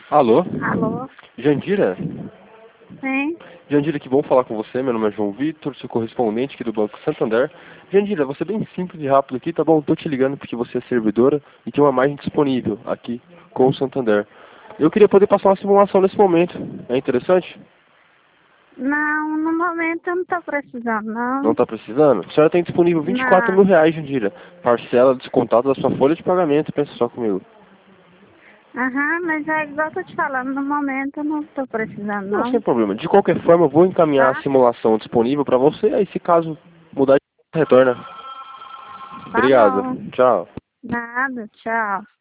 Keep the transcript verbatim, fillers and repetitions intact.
Alô? Alô? Jandira? Sim? Jandira, que bom falar com você. Meu nome é João Vitor, sou correspondente aqui do Banco Santander. Jandira, vou ser bem simples e rápido aqui, tá bom? Tô te ligando porque você é servidora e tem uma margem disponível aqui com o Santander. Eu queria poder passar uma simulação nesse momento. É interessante? Não, no momento eu não tô precisando, Não não. está precisando? A senhora tem disponível vinte e quatro mil Não. reais, Jandira. Parcela descontada da sua folha de pagamento. Pensa só comigo. Aham, mas é igual eu tô te falando, no momento eu não tô precisando, Não, sem não. problema. De qualquer forma, eu vou encaminhar a Tá? simulação disponível para você. Aí, se caso mudar, retorna. Tá Obrigado. bom. Tchau. Nada, tchau.